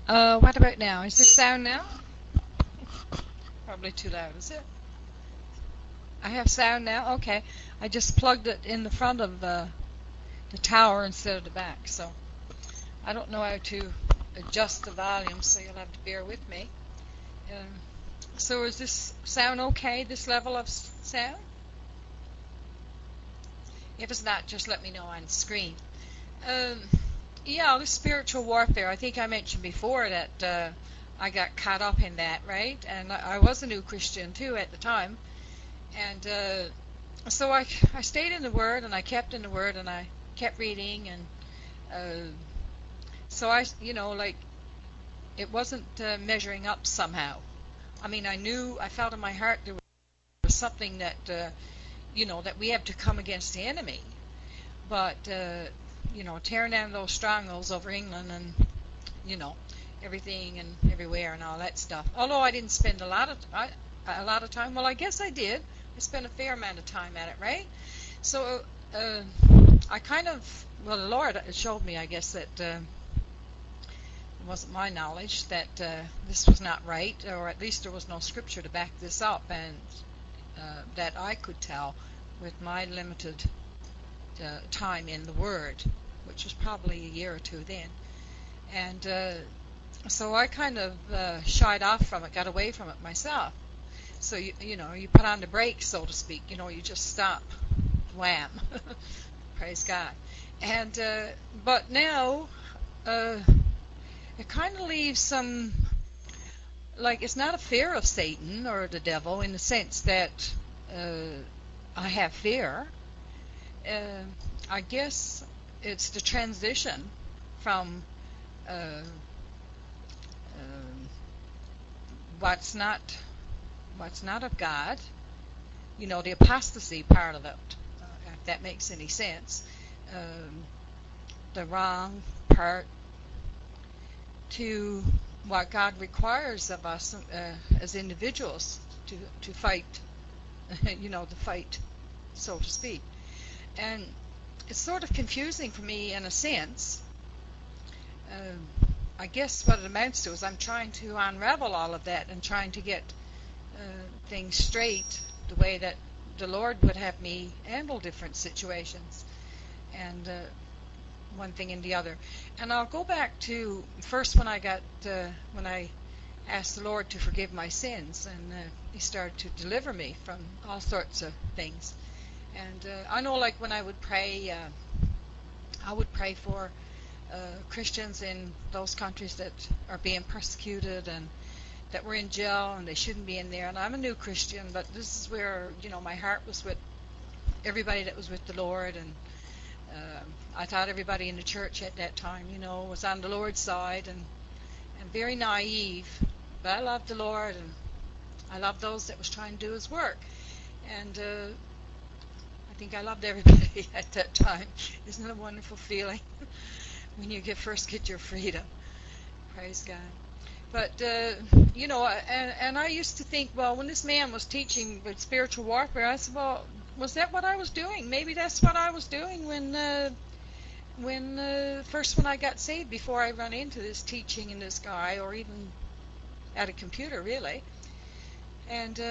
What about now? Is this sound now? Probably too loud, is it? I have sound now? Okay. I just plugged it in the front of the tower instead of the back, so I don't know how to adjust the volume, so you'll have to bear with me. So is this sound okay, this level of sound? If it's not, just let me know on the screen. Yeah, the spiritual warfare. I think I mentioned before that I got caught up in that, right? And I was a new Christian too at the time, and so I stayed in the Word, and I kept in the Word, and I kept reading, and so like it wasn't measuring up somehow. I mean, I felt in my heart there was something that that we have to come against the enemy, but tearing down those strongholds over England and everything and everywhere and all that stuff. Although I didn't spend a lot of time. Well, I guess I did. I spent a fair amount of time at it, right? So I the Lord showed me, I guess, that it wasn't my knowledge that this was not right, or at least there was no scripture to back this up, and that I could tell with my limited time in the Word, which was probably a year or two then. And so I kind of shied off from it, got away from it myself. So you put on the brakes, so to speak. You just stop, wham, praise God. And but now it kind of leaves some, like, it's not a fear of Satan or the devil in the sense that I have fear. I guess it's the transition from what's not of God, the apostasy part of it, if that makes any sense, the wrong part, to what God requires of us as individuals to fight, the fight, so to speak. And it's sort of confusing for me in a sense. I guess what it amounts to is I'm trying to unravel all of that and trying to get things straight the way that the Lord would have me handle different situations, and one thing and the other. And I'll go back to first when I asked the Lord to forgive my sins, and He started to deliver me from all sorts of things. And I know, like, when I would pray for Christians in those countries that are being persecuted and that were in jail and they shouldn't be in there. And I'm a new Christian, but this is where my heart was with everybody that was with the Lord, and I thought everybody in the church at that time was on the Lord's side, and very naive. But I loved the Lord, and I loved those that was trying to do His work, and I think I loved everybody at that time. Isn't it a wonderful feeling when you first get your freedom? Praise God. But and I used to think, well, when this man was teaching with spiritual warfare, I said, well, was that what I was doing? Maybe that's what I was doing when I got saved, before I run into this teaching and this guy, or even at a computer, really. And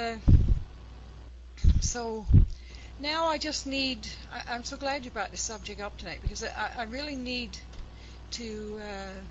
so now I just need, I'm so glad you brought this subject up tonight, because I really need to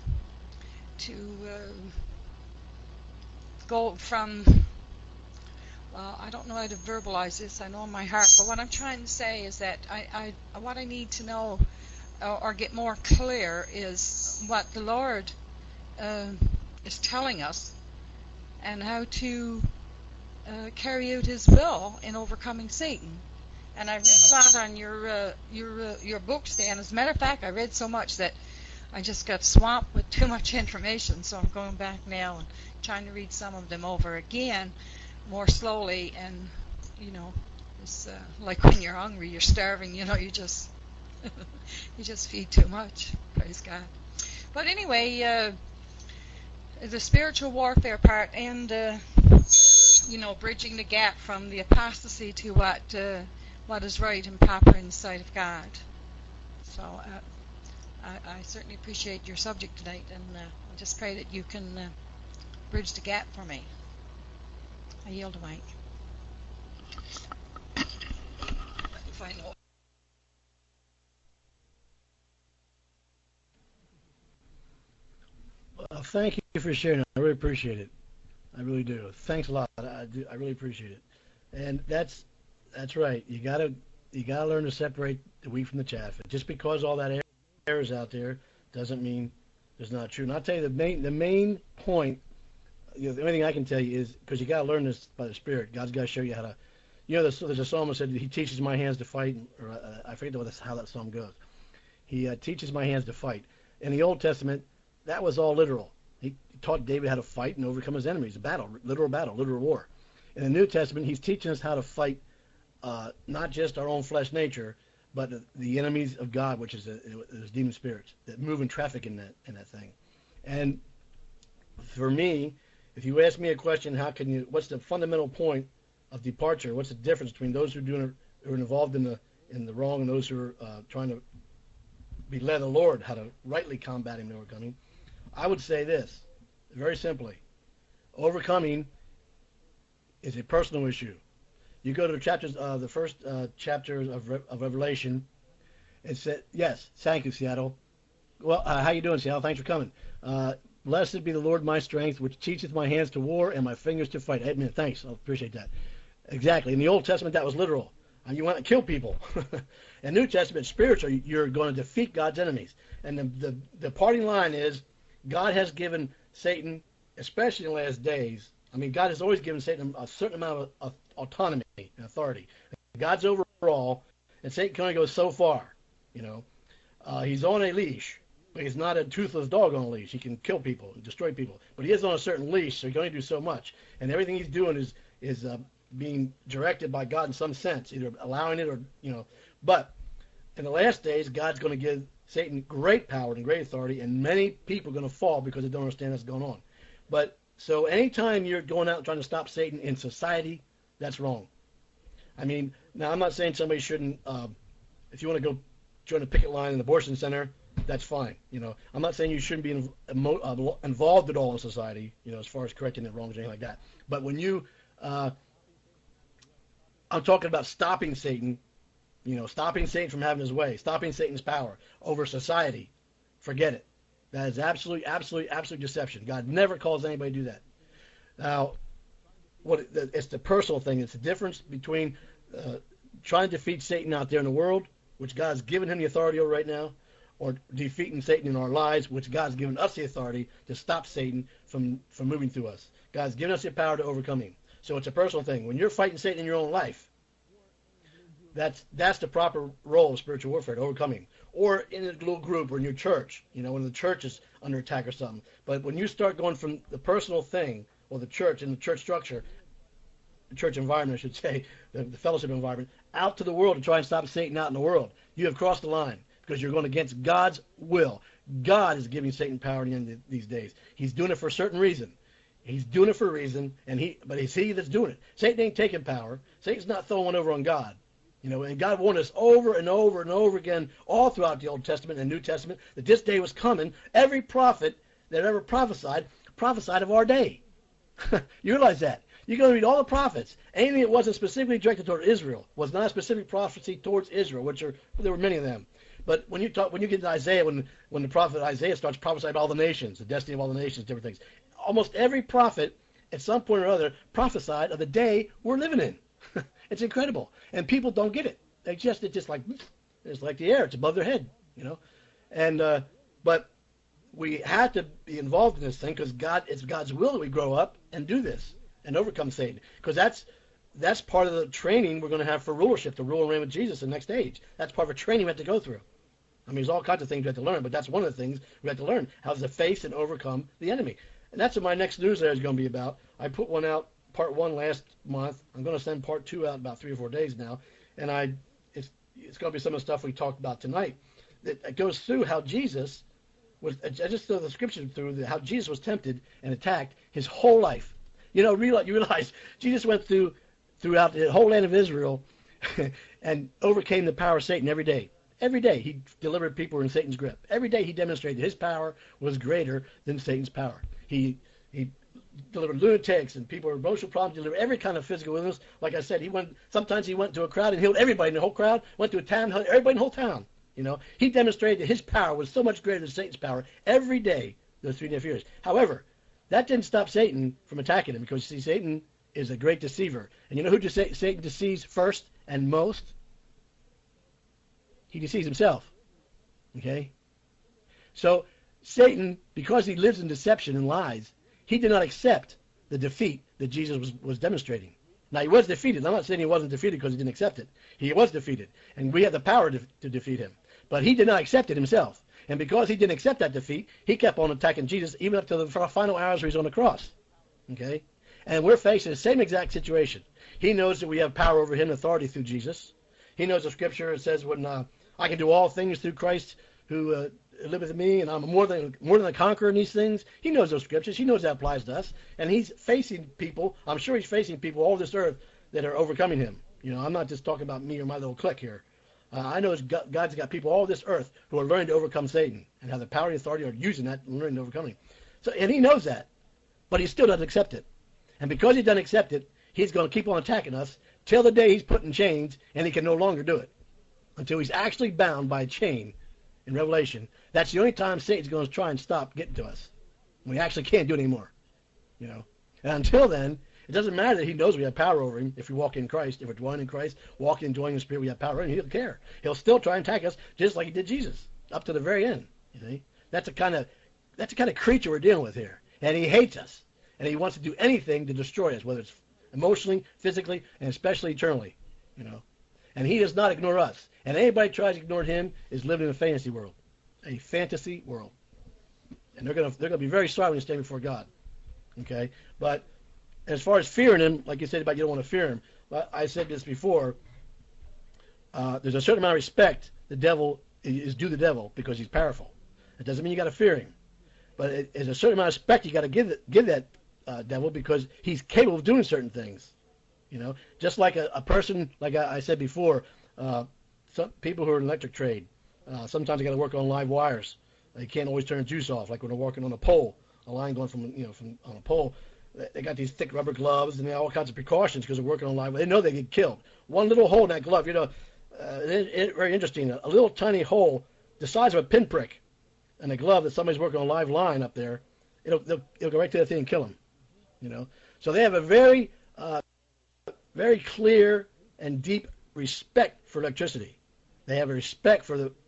go from, well, I don't know how to verbalize this, I know in my heart, but what I'm trying to say is that what I need to know or get more clear is what the Lord is telling us, and how to carry out His will in overcoming Satan. And I read a lot on your books, Dan. As a matter of fact, I read so much that I just got swamped with too much information, so I'm going back now and trying to read some of them over again more slowly. And it's like when you're hungry, you're starving, you just you just feed too much. Praise God. But anyway, the spiritual warfare part, and bridging the gap from the apostasy to what is right and proper in the sight of God. So I certainly appreciate your subject tonight, and I just pray that you can bridge the gap for me. I yield the mic. If I know. Thank you for sharing. I really appreciate it. I really do. Thanks a lot. I really appreciate it. And that's right. You gotta learn to separate the wheat from the chaff. Just because all that air is out there doesn't mean it's not true. And I'll tell you the main point. The only thing I can tell you is because you gotta learn this by the Spirit. God's got to show you how to. There's a psalmist said He teaches my hands to fight, or I forget how that psalm goes. He teaches my hands to fight. In the Old Testament, that was all literal. He taught David how to fight and overcome his enemies. A battle, literal war. In the New Testament, he's teaching us how to fight not just our own flesh nature, but the enemies of God, which is demon spirits that move and traffic in that thing. And for me, if you ask me a question, what's the fundamental point of departure? What's the difference between those who are involved in the wrong and those who are trying to be led of the Lord, how to rightly combat him and overcoming? I would say this, very simply. Overcoming is a personal issue. You go to the first chapters of Revelation. It said, yes, thank you, Seattle. Well, how you doing, Seattle? Thanks for coming. Blessed be the Lord my strength, which teacheth my hands to war and my fingers to fight. Amen. Thanks. I appreciate that. Exactly. In the Old Testament, that was literal. You want to kill people. In New Testament, spiritual, you're going to defeat God's enemies. And the parting line is, God has given Satan, especially in the last days, God has always given Satan a certain amount of autonomy and authority. God's over all, and Satan can only go so far. He's on a leash, but he's not a toothless dog on a leash. He can kill people and destroy people, but he is on a certain leash, so he can only do so much. And everything he's doing is being directed by God in some sense, either allowing it or But in the last days, God's going to give Satan great power and great authority, and many people are going to fall because they don't understand what's going on. But so anytime you're going out and trying to stop Satan in society, that's wrong. Now I'm not saying somebody shouldn't. If you want to go join a picket line in an abortion center, that's fine. I'm not saying you shouldn't be involved at all in society. As far as correcting the wrongs or anything like that. But when I'm talking about stopping Satan. Stopping Satan from having his way, stopping Satan's power over society. Forget it. That is absolute deception. God never calls anybody to do that. Now, it's the personal thing. It's the difference between trying to defeat Satan out there in the world, which God's given him the authority over right now, or defeating Satan in our lives, which God's given us the authority to stop Satan from moving through us. God's given us the power to overcome him. So it's a personal thing. When you're fighting Satan in your own life, that's the proper role of spiritual warfare, to overcoming. Or in a little group or in your church, when the church is under attack or something. But when you start going from the personal thing, or the church and the church structure, the church environment, I should say, the fellowship environment, out to the world to try and stop Satan out in the world, you have crossed the line because you're going against God's will. God is giving Satan power in the end of these days. He's doing it for a certain reason. He's doing it for a reason, but it's he that's doing it. Satan ain't taking power. Satan's not throwing one over on God. And God warned us over and over and over again, all throughout the Old Testament and New Testament, that this day was coming. Every prophet that ever prophesied of our day. You realize that? You're going to read all the prophets. Anything that wasn't specifically directed toward Israel was not a specific prophecy towards Israel, there were many of them. But when you get to Isaiah, when the prophet Isaiah starts prophesying about all the nations, the destiny of all the nations, different things, almost every prophet at some point or other prophesied of the day we're living in. It's incredible, and people don't get it. It's just like the air; it's above their head, And but we have to be involved in this thing because it's God's will that we grow up and do this and overcome Satan. Because that's part of the training we're going to have for rulership, to rule and reign with Jesus in the next age. That's part of a training we have to go through. There's all kinds of things we have to learn, but that's one of the things we have to learn: how to face and overcome the enemy. And that's what my next newsletter is going to be about. I put one out. Part 1 last month. I'm going to send part 2 out in about 3 or 4 days now, and it's going to be some of the stuff we talked about tonight. That goes through how Jesus was. I just throw the scripture through how Jesus was tempted and attacked his whole life. You realize Jesus went throughout the whole land of Israel and overcame the power of Satan every day. Every day he delivered people in Satan's grip. Every day he demonstrated his power was greater than Satan's power. He delivered lunatics and people with emotional problems, delivered every kind of physical illness. Like I said, sometimes he went to a crowd and healed everybody in the whole crowd, went to a town, healed everybody in the whole town. He demonstrated that his power was so much greater than Satan's power every day those 3.5 years. However, that didn't stop Satan from attacking him, because, see, Satan is a great deceiver. And you know who Satan deceives first and most? He deceives himself. Okay? So Satan, because he lives in deception and lies, he did not accept the defeat that Jesus was demonstrating. Now, he was defeated. I'm not saying he wasn't defeated because he didn't accept it. He was defeated, and we have the power to defeat him. But he did not accept it himself. And because he didn't accept that defeat, he kept on attacking Jesus even up to the final hours where he's on the cross. Okay? And we're facing the same exact situation. He knows that we have power over him, authority through Jesus. He knows the scripture. It says, when I can do all things through Christ who liveth in me, and I'm more than a conqueror in these things. He knows those scriptures. He knows that applies to us. And he's facing people, I'm sure he's facing people all over this earth that are overcoming him. I'm not just talking about me or my little clique here. I know God's got people all over this earth who are learning to overcome Satan and have the power and authority of using that and learning to overcome him. And he knows that, but he still doesn't accept it. And because he doesn't accept it, he's going to keep on attacking us till the day he's put in chains and he can no longer do it. Until he's actually bound by a chain in Revelation. That's the only time Satan's going to try and stop getting to us. We actually can't do it anymore. And until then, it doesn't matter that he knows we have power over him if we walk in Christ. If we're dwelling in Christ, walking and dwelling in the Spirit, we have power over him. He doesn't care. He'll still try and attack us just like he did Jesus, up to the very end. That's the kind of creature we're dealing with here. And he hates us. And he wants to do anything to destroy us, whether it's emotionally, physically, and especially eternally. And he does not ignore us. And anybody tries to ignore him is living in a fantasy world. A fantasy world. And they're gonna be very sorry when they stand before God. Okay? But as far as fearing him, like you said about you don't want to fear him, I said this before, there's a certain amount of respect the devil is due the devil because he's powerful. It doesn't mean you got to fear him. But there's a certain amount of respect you got to give that devil because he's capable of doing certain things. Just like a person, like I said before, some people who are in the electric trade, sometimes they got to work on live wires. They can't always turn juice off, like when they're working on a pole, a line going from on a pole. They got these thick rubber gloves and they have all kinds of precautions because they're working on live. They know they get killed. One little hole in that glove, very interesting. A little tiny hole, the size of a pinprick, in a glove that somebody's working on a live line up there, it'll go right to the thing and kill them. So they have a very very clear and deep respect for electricity. They have a respect for the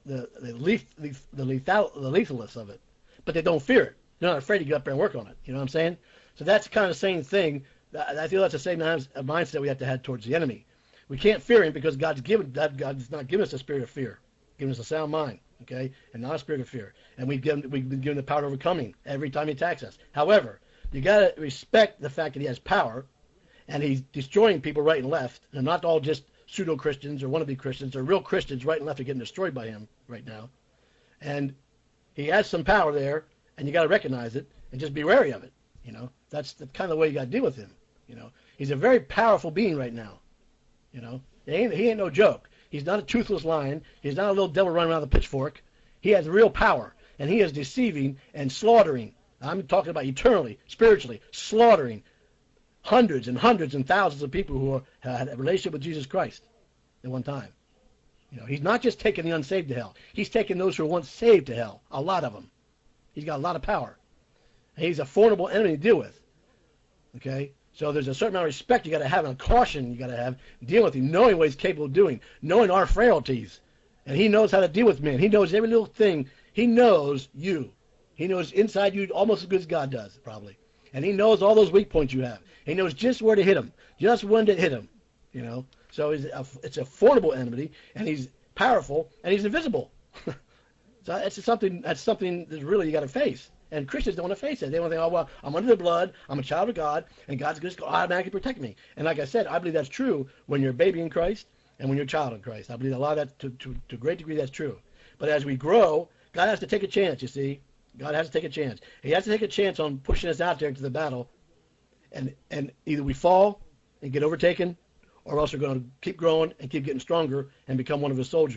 lethalness of it, but they don't fear it. They're not afraid to get up there and work on it. You know what I'm saying? So that's kind of the same thing. I feel that's the same mindset we have to have towards the enemy. We can't fear him because God's not given us a spirit of fear. He's given us a sound mind, okay, and not a spirit of fear. And we've been given the power of overcoming every time he attacks us. However, you got to respect the fact that he has power, and he's destroying people right and left. And not all just pseudo-Christians or wannabe Christians. They're real Christians right and left are getting destroyed by him right now. And he has some power there, and you got to recognize it and just be wary of it. That's the kind of way you got to deal with him. He's a very powerful being right now. He ain't no joke. He's not a toothless lion. He's not a little devil running around with a pitchfork. He has real power, and he is deceiving and slaughtering. I'm talking about eternally, spiritually, slaughtering hundreds and hundreds and thousands of people who had a relationship with Jesus Christ at one time. He's not just taking the unsaved to hell. He's taking those who were once saved to hell, a lot of them. He's got a lot of power. And he's a formidable enemy to deal with. Okay? So there's a certain amount of respect you got to have and caution you got to have dealing with him, knowing what he's capable of doing, knowing our frailties. And he knows how to deal with men. He knows every little thing. He knows you. He knows inside you almost as good as God does, probably. And he knows all those weak points you have. He knows just where to hit them, just when to hit them. So it's a formidable enemy, and he's powerful, and he's invisible. So that's something that really you got to face. And Christians don't want to face it. They want to think, oh, well, I'm under the blood, I'm a child of God, and God's going to automatically protect me. And like I said, I believe that's true when you're a baby in Christ and when you're a child in Christ. I believe a lot of that, to a great degree, that's true. But as we grow, God has to take a chance, you see. God has to take a chance. He has to take a chance on pushing us out there into the battle. And either we fall and get overtaken, or else we're going to keep growing and keep getting stronger and become one of his soldiers.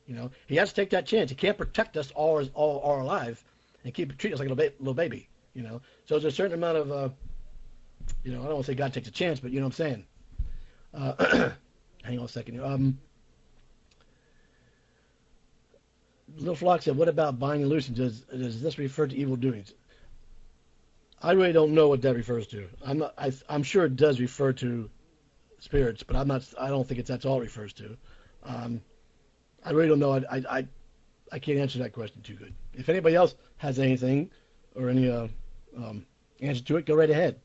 He has to take that chance. He can't protect us all our lives and keep treating us like a little baby. So there's a certain amount of, I don't want to say God takes a chance, but you know what I'm saying. Hang on a second. Little Flock said, "What about buying and loosing? Does this refer to evil doings?" I really don't know what that refers to. I'm sure it does refer to spirits, but I'm not. I don't think that's all it refers to. I really don't know. I can't answer that question too good. If anybody else has anything or any answer to it, go right ahead.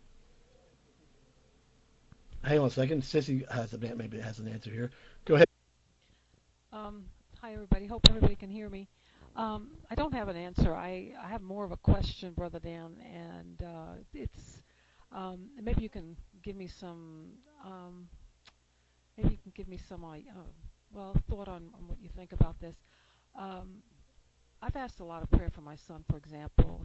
Hang on a second. Sissy maybe has an answer here. Go ahead. Um, Hi, everybody. Hope everybody can hear me. I don't have an answer. I have more of a question, Brother Dan, and it's maybe you can give me some maybe you can give me some thought on what you think about this. Um, I've asked a lot of prayer for my son, for example.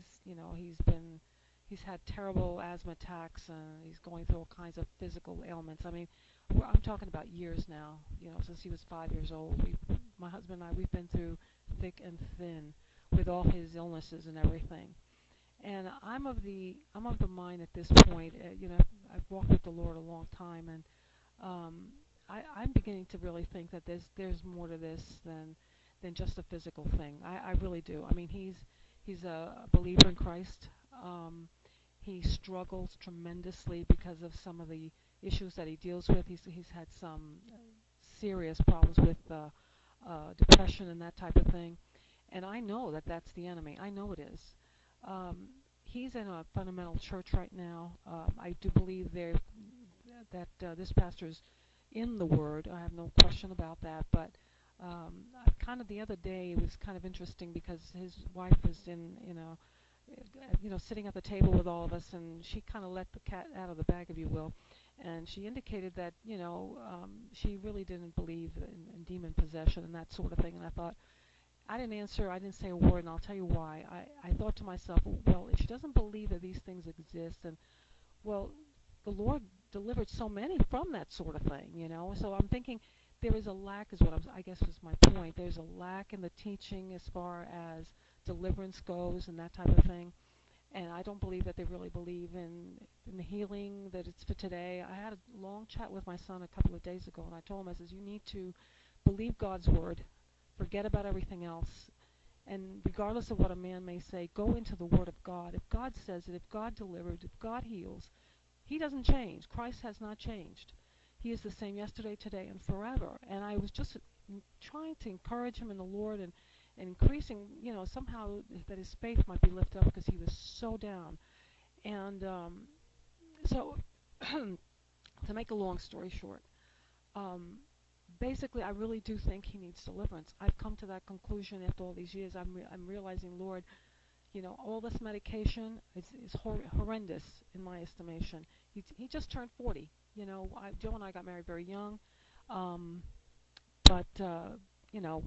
He's had terrible asthma attacks, and he's going through all kinds of physical ailments. I mean, I'm talking about years now, since he was 5 years old. My husband and I, we've been through thick and thin with all his illnesses and everything. And I'm of the mind at this point, I've walked with the Lord a long time, and um, I'm beginning to really think that there's more to this than just a physical thing. I really do. I mean, he's a believer in Christ. Um, he struggles tremendously because of some of the issues that he deals with. He's had some serious problems with depression and that type of thing. And I know that that's the enemy. I know it is. Um, he's in a fundamental church right now. I do believe that this pastor's in the Word. I have no question about that. But kind of the other day, it was kind of interesting because his wife was sitting at the table with all of us, and she kind of let the cat out of the bag, if you will. And she indicated that, she really didn't believe in demon possession and that sort of thing. And I thought, I didn't answer, I didn't say a word, and I'll tell you why. I thought to myself, well, if she doesn't believe that these things exist, and, well, the Lord delivered so many from that sort of thing. So I'm thinking there is a lack, is what I guess was my point. There's a lack in the teaching as far as deliverance goes and that type of thing. And I don't believe that they really believe in the healing, that it's for today. I had a long chat with my son a couple of days ago, and I told him, I says, you need to believe God's word, forget about everything else, and regardless of what a man may say, go into the word of God. If God says it, if God delivered, if God heals, he doesn't change. Christ has not changed. He is the same yesterday, today, and forever. And I was just trying to encourage him in the Lord and increasing, somehow that his faith might be lifted up because he was so down. And so, to make a long story short, um, basically, I really do think he needs deliverance. I've come to that conclusion after all these years. I'm realizing, Lord, all this medication is horrendous in my estimation. He just turned 40. Joe and I got married very young, um, but you know,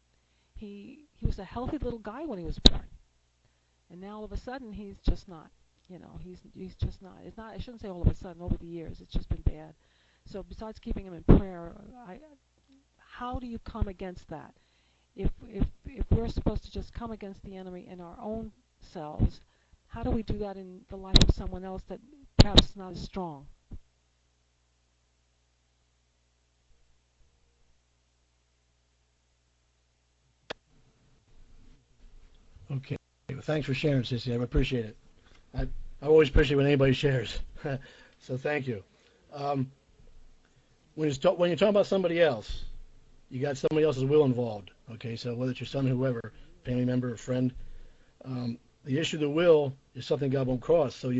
he was a healthy little guy when he was born, and now all of a sudden he's just not. He's just not. It's not. I shouldn't say all of a sudden. Over the years, it's just been bad. So besides keeping him in prayer, how do you come against that? If we're supposed to just come against the enemy in our own selves, how do we do that in the life of someone else that perhaps is not as strong? Okay. Well, thanks for sharing, Sissy. I appreciate it. I always appreciate when anybody shares. So thank you. Um, when you're talking about somebody else, you got somebody else's will involved. Okay, so whether it's your son, whoever, family member, or friend, the issue of the will is something God won't cross. So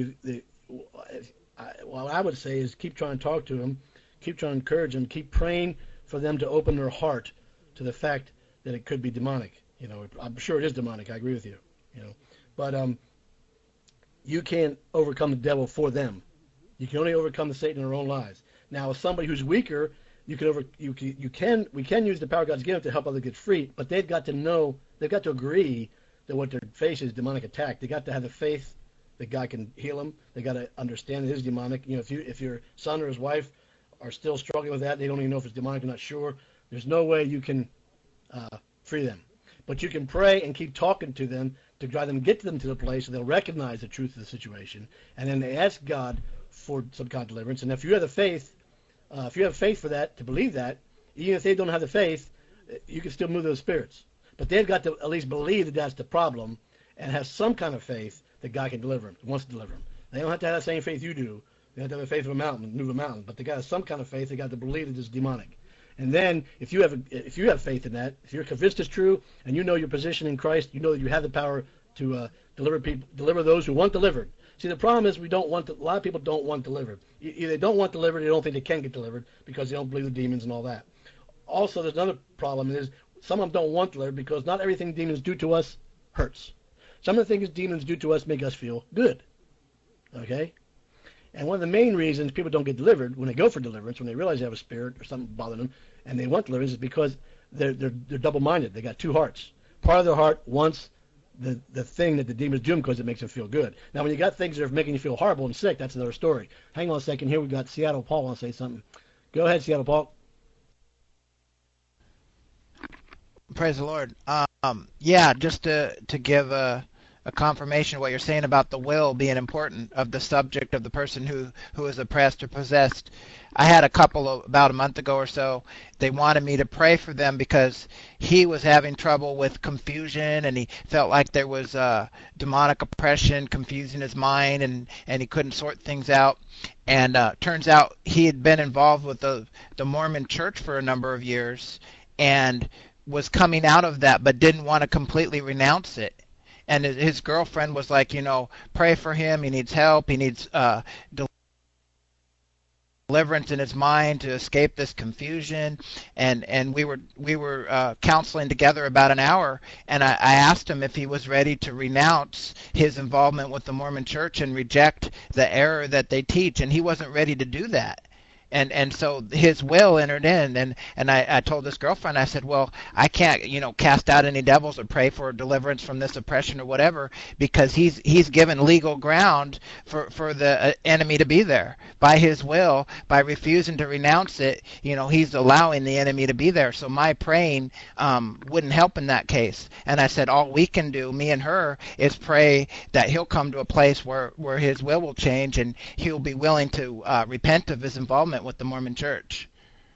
what I would say is keep trying to talk to them, keep trying to encourage them, keep praying for them to open their heart to the fact that it could be demonic. I'm sure it is demonic. I agree with you. But you can't overcome the devil for them. You can only overcome the Satan in their own lives. Now, if somebody who's weaker, we can use the power God's given to help others get free, but they've got to agree that what they're facing is demonic attack. They got to have the faith that God can heal them. They got to understand it is demonic. If your son or his wife are still struggling with that, they don't even know if it's demonic. They're not sure. There's no way you can free them. But you can pray and keep talking to them to try them, get them to the place so they'll recognize the truth of the situation, and then they ask God for some kind of deliverance. And if you have the faith, if you have faith for that, to believe that, even if they don't have the faith, you can still move those spirits. But they've got to at least believe that that's the problem and have some kind of faith that God can deliver them, wants to deliver them. They don't have to have the same faith you do. They have to have the faith of a mountain, move a mountain. But they got some kind of faith. They got to believe that it's demonic. And then, if you have faith in that, if you're convinced it's true, and you know your position in Christ, you know that you have the power to deliver those who want delivered. See, the problem is a lot of people don't want delivered. Either they don't want delivered, or they don't think they can get delivered because they don't believe the demons and all that. Also, there's another problem is some of them don't want delivered because not everything demons do to us hurts. Some of the things demons do to us make us feel good. Okay? And one of the main reasons people don't get delivered when they go for deliverance, when they realize they have a spirit or something bothering them, and they want deliverance, is because they're double-minded. They got two hearts. Part of their heart wants the thing that the demons do because it makes them feel good. Now, when you got things that are making you feel horrible and sick, that's another story. Hang on a second. Here we've got Seattle Paul want to say something. Go ahead, Seattle Paul. Praise the Lord. Yeah, just to give a confirmation of what you're saying about the will being important of the subject of the person who is oppressed or possessed. I had a couple about a month ago or so. They wanted me to pray for them because he was having trouble with confusion and he felt like there was demonic oppression confusing his mind and he couldn't sort things out. And turns out he had been involved with the Mormon church for a number of years and was coming out of that but didn't want to completely renounce it. And his girlfriend was like, pray for him. He needs help. He needs deliverance in his mind to escape this confusion. And we were counseling together about an hour. And I asked him if he was ready to renounce his involvement with the Mormon Church and reject the error that they teach. And he wasn't ready to do that. And so his will entered in, and I told this girlfriend, I said, well, I can't, cast out any devils or pray for deliverance from this oppression or whatever, because he's given legal ground for the enemy to be there. By his will, by refusing to renounce it, he's allowing the enemy to be there. So my praying wouldn't help in that case. And I said, all we can do, me and her, is pray that he'll come to a place where his will change and he'll be willing to repent of his involvement with the Mormon Church.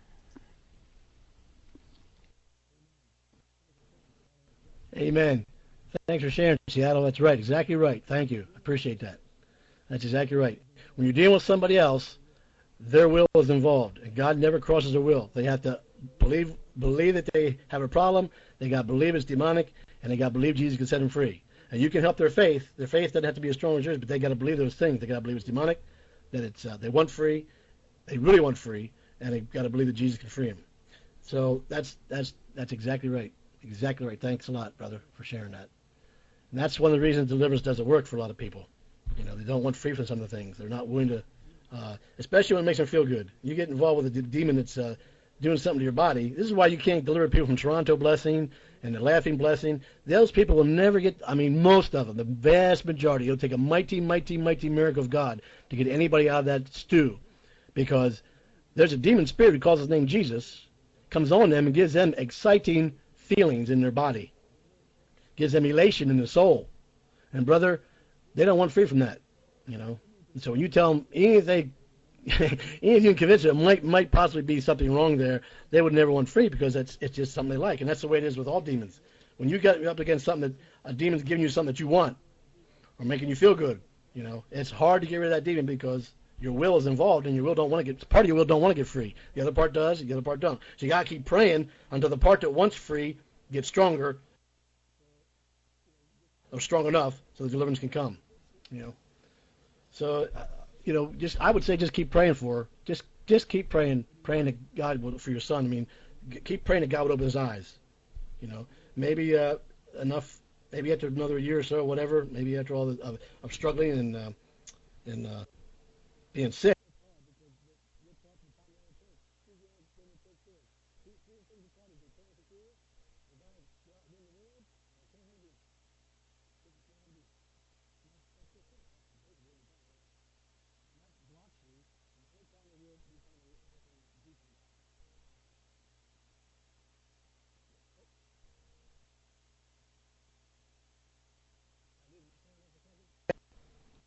Amen. Thanks for sharing, Seattle. That's right. Exactly right. Thank you. I appreciate that. That's exactly right. When you're dealing with somebody else, their will is involved, and God never crosses their will. They have to believe that they have a problem. They got to believe it's demonic, and they got to believe Jesus can set them free. And you can help their faith. Their faith doesn't have to be as strong as yours, but they got to believe those things. They got to believe it's demonic, that it's they want free. They really want free, and they've got to believe that Jesus can free them. So that's exactly right. Exactly right. Thanks a lot, brother, for sharing that. And that's one of the reasons deliverance doesn't work for a lot of people. They don't want free from some of the things. They're not willing to, especially when it makes them feel good. You get involved with a demon that's doing something to your body. This is why you can't deliver people from Toronto Blessing and the Laughing Blessing. Those people will never get, most of them, the vast majority, it'll take a mighty, mighty, mighty miracle of God to get anybody out of that stew. Because there's a demon spirit who calls his name Jesus, comes on them and gives them exciting feelings in their body, gives them elation in the soul. And brother, they don't want free from that, And so when you tell them anything, even if you convince them it might possibly be something wrong there, they would never want free because it's just something they like. And that's the way it is with all demons. When you get up against something that a demon's giving you something that you want or making you feel good, it's hard to get rid of that demon because your will is involved, and your will don't want to get, part of your will don't want to get free. The other part does, the other part don't. So you got to keep praying until the part that wants free gets stronger, or strong enough so the deliverance can come. So, I would say just keep praying for her. Just keep praying that God for your son. Keep praying that God would open his eyes. Maybe enough. Maybe after another year or so, whatever. Maybe after all of struggling and being sick.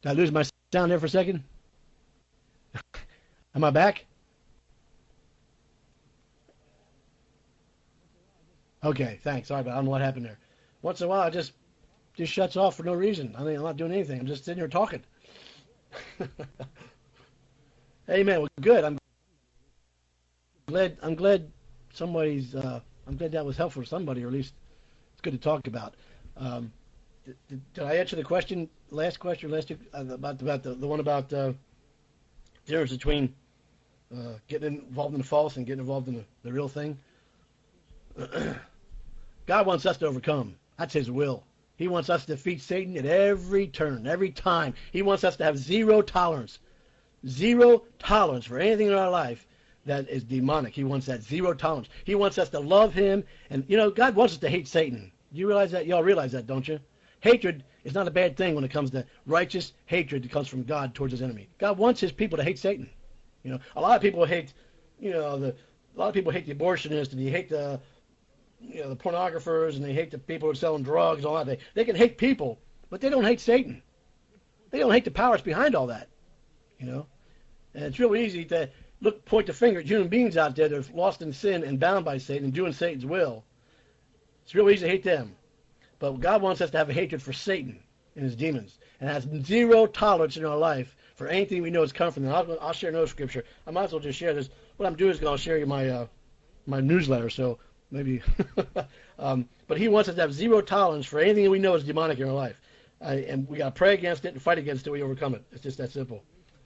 Did I lose my sound there for a second? Am I back? Okay, thanks. Sorry, but I don't know what happened there. Once in a while, it just shuts off for no reason. I mean, I'm not doing anything. I'm just sitting here talking. Amen. Well, good. I'm glad somebody's. I'm glad that was helpful for somebody, or at least it's good to talk about. Did I answer the question? Last question, about the one about the difference between getting involved in the false and getting involved in the real thing. God wants us to overcome. That's His will. He wants us to defeat Satan at every turn, every time. He wants us to have zero tolerance for anything in our life that is demonic. He wants that zero tolerance. He wants us to love Him, and God wants us to hate Satan. Do you realize that? Y'all realize that, don't you? Hatred is not a bad thing when it comes to righteous hatred that comes from God towards His enemy. God wants His people to hate Satan. A lot of people hate, a lot of people hate the abortionists, and they hate the pornographers, and they hate the people who are selling drugs and all that. They can hate people, but they don't hate Satan. They don't hate the powers behind all that. And it's real easy to point the finger at human beings out there that are lost in sin and bound by Satan and doing Satan's will. It's real easy to hate them. But God wants us to have a hatred for Satan and his demons, and has zero tolerance in our life for anything we know has come from them. I'll share no scripture. I might as well just share this. What I'm doing is going to share you my newsletter, so maybe. But He wants us to have zero tolerance for anything that we know is demonic in our life. And we got to pray against it and fight against it till we overcome it. It's just that simple.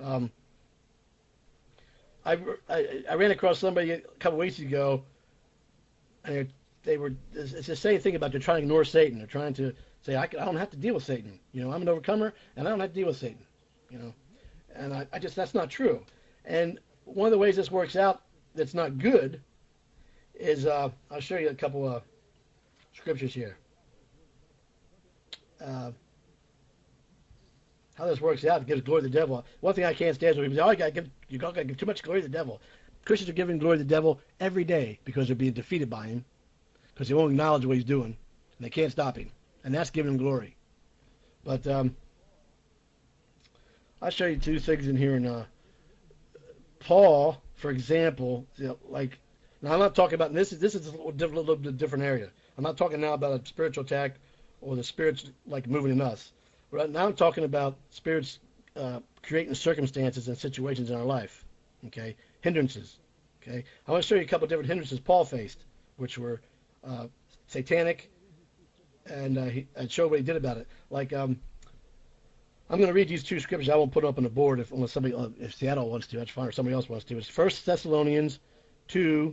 I ran across somebody a couple weeks ago, and it's the same thing about they're trying to ignore Satan. They're trying to say, I don't have to deal with Satan. I'm an overcomer, and I don't have to deal with Satan. And that's not true. And one of the ways this works out that's not good is, I'll show you a couple of scriptures here. How this works out, it gives glory to the devil. One thing I can't stand is when people say, you got to give too much glory to the devil. Christians are giving glory to the devil every day because they're being defeated by him, because they won't acknowledge what he's doing, and they can't stop him. And that's giving him glory. But I'll show you two things in here. And Paul, for example, now I'm not talking about, this is a little bit different area. I'm not talking now about a spiritual attack or the spirits moving in us. Right now I'm talking about spirits creating circumstances and situations in our life. Okay, hindrances. Okay, I want to show you a couple of different hindrances Paul faced, which were satanic, and I'd show what he did about it. I'm going to read these two scriptures. I won't put them up on the board unless if Seattle wants to. That's fine, or somebody else wants to. It's 1 Thessalonians 2,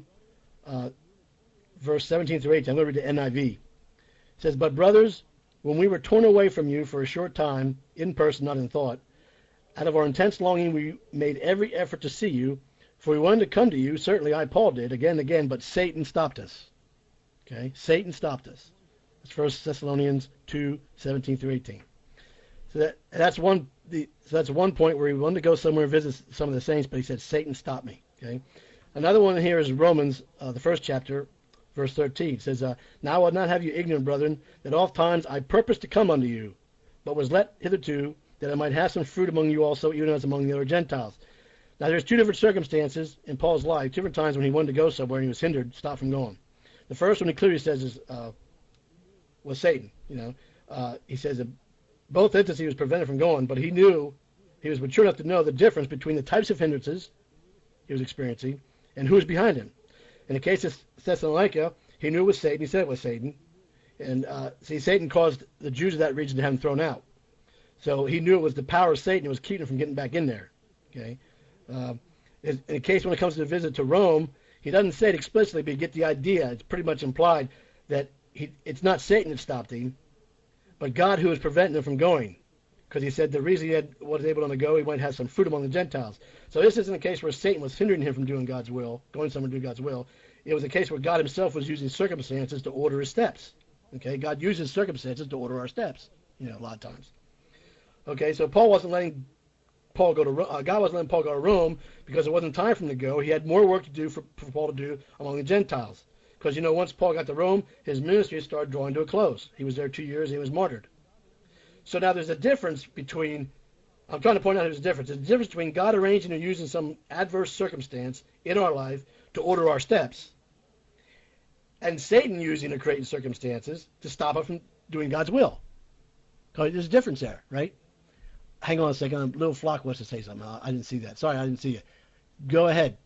verse 17 through 18. I'm going to read the NIV. It says, "But brothers, when we were torn away from you for a short time, in person, not in thought, out of our intense longing we made every effort to see you, for we wanted to come to you. Certainly I, Paul, did, again and again, but Satan stopped us." Okay, Satan stopped us. That's 1 Thessalonians 2, 17 through 18. So that's one point where he wanted to go somewhere and visit some of the saints, but he said, Satan stopped me. Okay. Another one here is Romans, the first chapter, verse 13. It says, "Now I would not have you ignorant, brethren, that oft times I purposed to come unto you, but was let hitherto, that I might have some fruit among you also, even as among the other Gentiles." Now there's two different circumstances in Paul's life, two different times when he wanted to go somewhere and he was hindered, stopped from going. The first one he clearly says was Satan. He says that both instances he was prevented from going, but he knew, he was mature enough to know the difference between the types of hindrances he was experiencing and who was behind him. In the case of Thessalonica, he knew it was Satan. He said it was Satan. And Satan caused the Jews of that region to have him thrown out. So he knew it was the power of Satan that was keeping him from getting back in there. Okay. In the case when it comes to the visit to Rome, he doesn't say it explicitly, but you get the idea. It's pretty much implied that it's not Satan that stopped him, but God who was preventing him from going. Because he said the reason he was able to go, he might have some fruit among the Gentiles. So this isn't a case where Satan was hindering him from doing God's will, going somewhere to do God's will. It was a case where God himself was using circumstances to order his steps. Okay, God uses circumstances to order our steps, a lot of times. Okay, so Paul wasn't letting Paul go to God wasn't letting Paul go to Rome because it wasn't time for him to go. He had more work to do for Paul to do among the Gentiles. Because, once Paul got to Rome, his ministry started drawing to a close. He was there 2 years and he was martyred. So now there's a difference between I'm trying to point out there's a difference. There's a difference between God arranging or using some adverse circumstance in our life to order our steps, and Satan using or creating circumstances to stop us from doing God's will. There's a difference there, right? Hang on a second. Little Flock wants to say something. I didn't see that. Sorry, I didn't see you. Go ahead.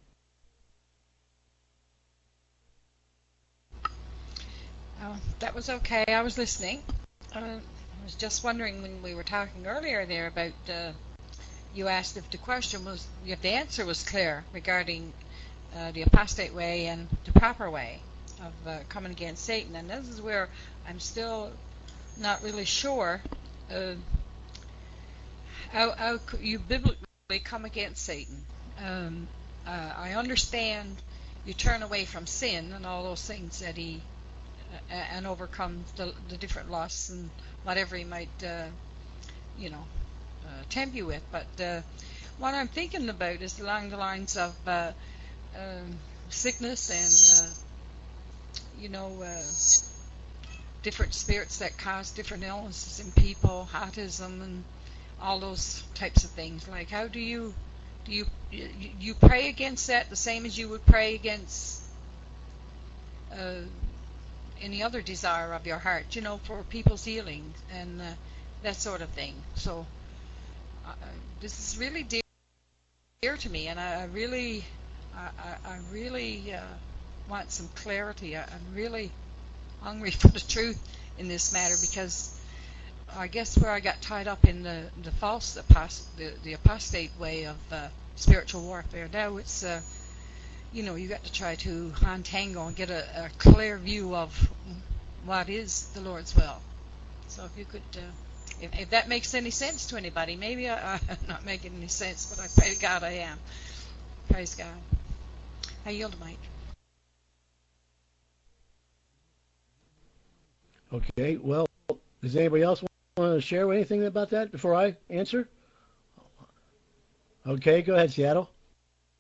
That was okay. I was listening. I was just wondering when we were talking earlier there about you asked if the question was if the answer was clear regarding the apostate way and the proper way of coming against Satan, and this is where I'm still not really sure how you biblically come against Satan. I understand you turn away from sin and all those things that he and overcome the different lusts and whatever he might tempt you with. But what I'm thinking about is along the lines of sickness and different spirits that cause different illnesses in people, autism and all those types of things. Like, how do you pray against that the same as you would pray against any other desire of your heart, for people's healing and that sort of thing. So this is really dear to me, and I really want some clarity. I'm really hungry for the truth in this matter, because I guess where I got tied up in the false the apostate way of spiritual warfare. Now it's you got to try to untangle and get a clear view of what is the Lord's will. So if you could, if that makes any sense to anybody, maybe I'm not making any sense, but I pray to God I am. Praise God. I yield the mic. Okay, well, does anybody else want to share anything about that before I answer? Okay, go ahead, Seattle.